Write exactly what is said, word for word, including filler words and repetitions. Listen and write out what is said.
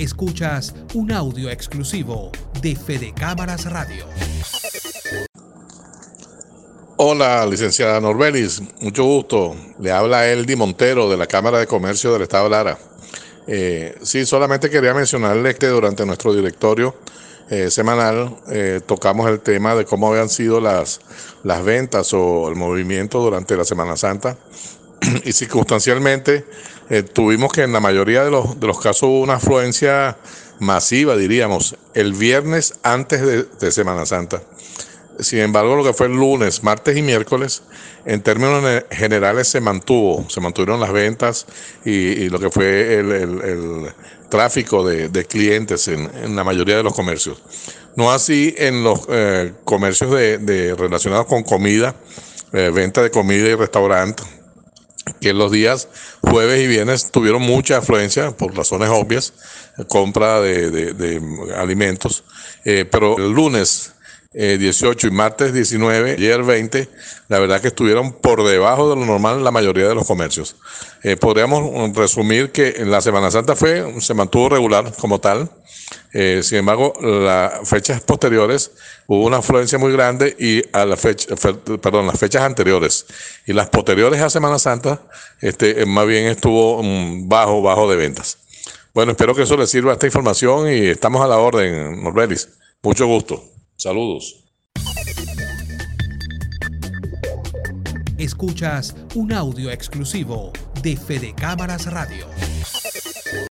Escuchas un audio exclusivo de Fede Cámaras Radio. Hola, licenciada Norbelis, mucho gusto. Le habla Eldi Montero de la Cámara de Comercio del Estado Lara. Eh, sí, solamente quería mencionarle que durante nuestro directorio eh, semanal eh, tocamos el tema de cómo habían sido las, las ventas o el movimiento durante la Semana Santa y circunstancialmente eh, tuvimos que en la mayoría de los, de los casos hubo una afluencia masiva, diríamos, el viernes antes de, de Semana Santa. Sin embargo, lo que fue el lunes, martes y miércoles, en términos generales se mantuvo, se mantuvieron las ventas y, y lo que fue el, el, el tráfico de, de clientes en, en la mayoría de los comercios. No así en los eh, comercios de, de relacionados con comida, eh, venta de comida y restaurante, que en los días jueves y viernes tuvieron mucha afluencia por razones obvias, compra de, de, de alimentos, eh, pero el lunes Eh, dieciocho y martes diecinueve, ayer veinte, la verdad que estuvieron por debajo de lo normal en la mayoría de los comercios. Eh, podríamos resumir que en la Semana Santa fue, se mantuvo regular como tal. Eh, sin embargo, las fechas posteriores hubo una afluencia muy grande y a la fecha, perdón, las fechas anteriores y las posteriores a Semana Santa, este, más bien estuvo um, bajo, bajo de ventas. Bueno, espero que eso les sirva esta información y estamos a la orden, Norbelis. Mucho gusto. Saludos. Escuchas un audio exclusivo de Fede Cámaras Radio.